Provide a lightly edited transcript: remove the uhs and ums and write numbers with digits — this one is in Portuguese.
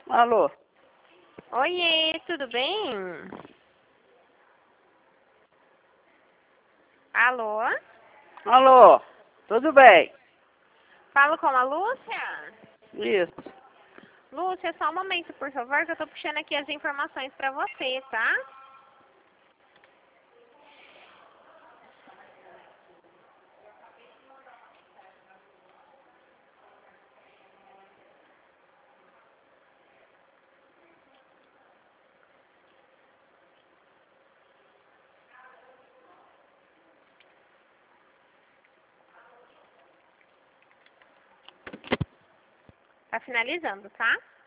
Alô? Oiê, tudo bem? Alô? Alô? Tudo bem? Falo com a Lúcia? Isso. Lúcia, só um momento, por favor, que eu tô puxando aqui as informações pra você, tá? Tá finalizando, tá?